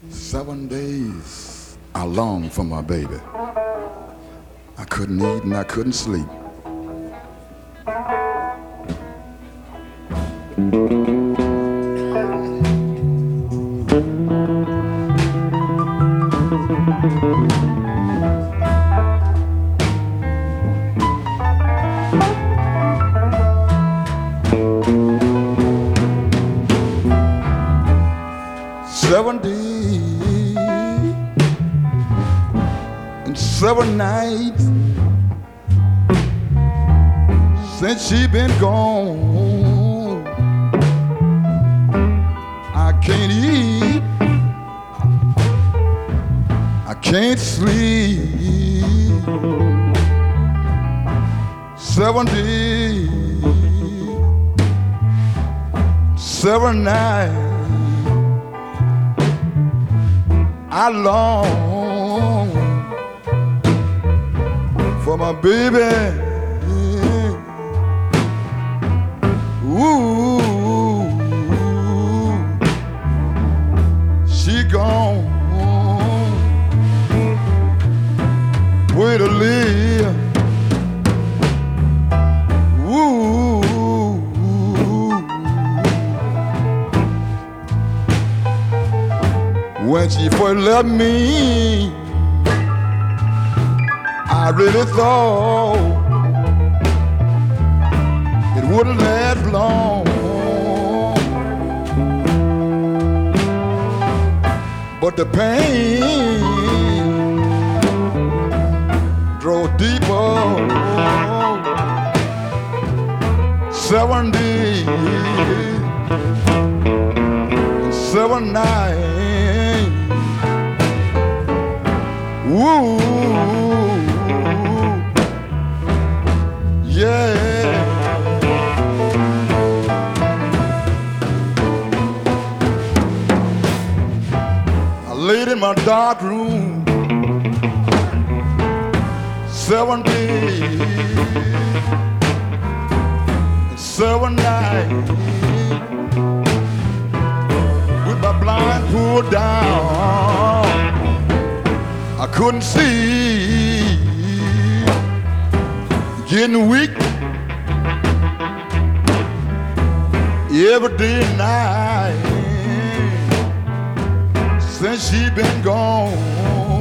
7 days I longed for my baby. I couldn't eat and I couldn't sleep. Seven days and 7 nights since she been gone. I can't eat, I can't sleep. 7 days, 7 nights I long for my baby. Ooh, she gone way to live. Ooh, when she first left me, I really thought it wouldn't last long. But the pain drove deeper. 7 days, 7 nights. Ooh, yeah. I laid in my dark room 7 days and 7 nights with my blind pulled down. I couldn't see, getting weak every day and night since she been gone.